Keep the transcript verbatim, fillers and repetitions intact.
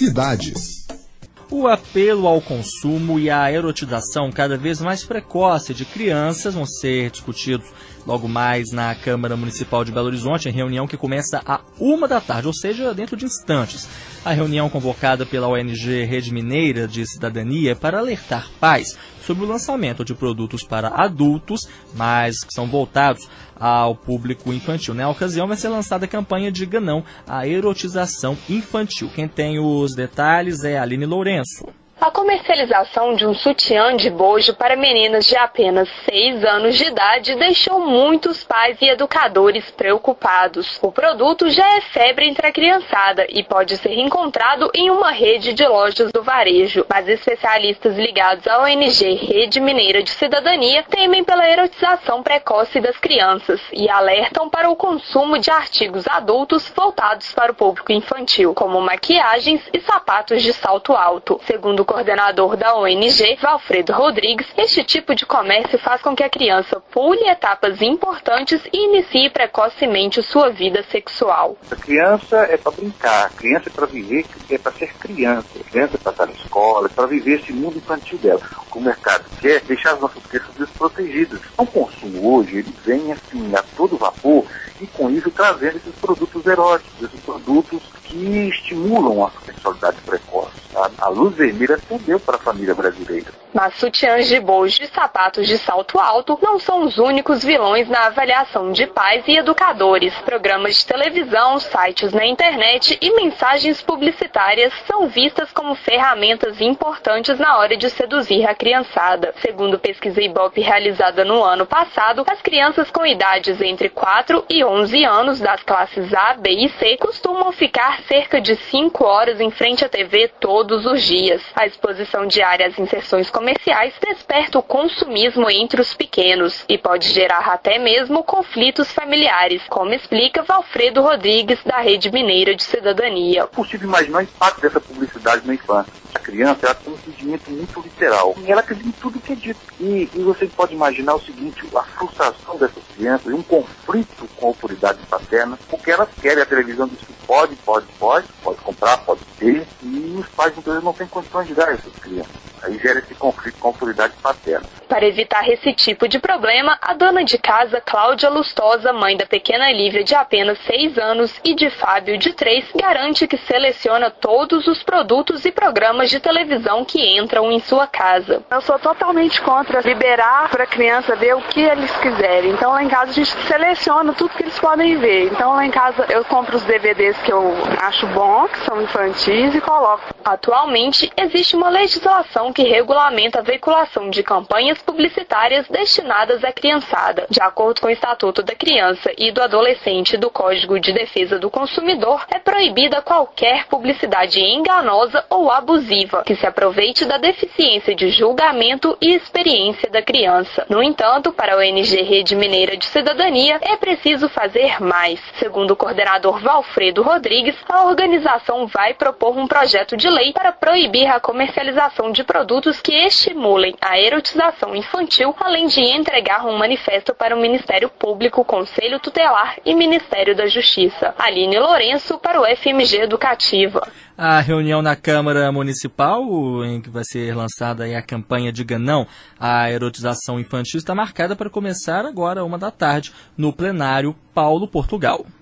Novidades. O apelo ao consumo e a erotização cada vez mais precoce de crianças vão ser discutidos logo mais na Câmara Municipal de Belo Horizonte, em reunião que começa à uma da tarde, ou seja, dentro de instantes. A reunião convocada pela O N G Rede Mineira de Cidadania é para alertar pais sobre o lançamento de produtos para adultos, mas que são voltados ao público infantil. Na ocasião vai ser lançada a campanha Diga Não à Erotização Infantil. Quem tem os detalhes é a Aline Lourenço. A comercialização de um sutiã de bojo para meninas de apenas seis anos de idade deixou muitos pais e educadores preocupados. O produto já é febre entre a criançada e pode ser encontrado em uma rede de lojas do varejo, mas especialistas ligados à O N G Rede Mineira de Cidadania temem pela erotização precoce das crianças e alertam para o consumo de artigos adultos voltados para o público infantil, como maquiagens e sapatos de salto alto. Segundo o coordenador da O N G, Valfredo Rodrigues, este tipo de comércio faz com que a criança pule etapas importantes e inicie precocemente sua vida sexual. A criança é para brincar, a criança é para viver, é para ser criança, a criança é para estar na escola, é para viver esse mundo infantil dela. O mercado quer deixar as nossas crianças desprotegidas. O consumo hoje, ele vem assim, a todo vapor, e com isso trazendo esses produtos eróticos, esses produtos que estimulam a sexualidade precoce. A luz vermelha acendeu para a família brasileira. Mas sutiãs de bojo e sapatos de salto alto não são os únicos vilões na avaliação de pais e educadores. Programas de televisão, sites na internet e mensagens publicitárias são vistas como ferramentas importantes na hora de seduzir a criançada. Segundo pesquisa Ibope realizada no ano passado, as crianças com idades entre quatro e onze anos das classes A, B e C costumam ficar cerca de cinco horas em frente à T V todos os dias. A exposição diária às inserções comerciais desperta o consumismo entre os pequenos e pode gerar até mesmo conflitos familiares, como explica Valfredo Rodrigues, da Rede Mineira de Cidadania. É possível imaginar o impacto dessa publicidade na infância. A criança ela tem um entendimento muito literal e ela acredita em tudo que é dito. E, e você pode imaginar o seguinte, a frustração dessas crianças e um conflito com a autoridade paterna, porque elas querem a televisão diz que pode, pode, pode, pode comprar, pode ter, e os pais muitas vezes não têm condições de dar a essas crianças. Aí gera esse conflito com a autoridade paterna. Para evitar esse tipo de problema, a dona de casa Cláudia Lustosa, mãe da pequena Lívia de apenas seis anos e de Fábio de três, garante que seleciona todos os produtos e programas de televisão que entram em sua casa. Eu sou totalmente contra liberar para a criança ver o que eles quiserem. Então lá em casa a gente seleciona tudo que eles podem ver. Então lá em casa eu compro os D V Ds que eu acho bom, que são infantis, e coloco. Atualmente existe uma legislação que regulamenta a veiculação de campanhas publicitárias destinadas à criançada. De acordo com o Estatuto da Criança e do Adolescente do Código de Defesa do Consumidor, é proibida qualquer publicidade enganosa ou abusiva que se aproveite da deficiência de julgamento e experiência da criança. No entanto, para a O N G Rede Mineira de Cidadania, é preciso fazer mais. Segundo o coordenador Valfredo Rodrigues, a organização vai propor um projeto de lei para proibir a comercialização de produtos que estimulem a erotização infantil, além de entregar um manifesto para o Ministério Público, Conselho Tutelar e Ministério da Justiça. Aline Lourenço para o F M G Educativa. A reunião na Câmara Municipal, em que vai ser lançada aí a campanha Diga Não à Erotização Infantil, está marcada para começar agora, uma da tarde, no plenário Paulo Portugal.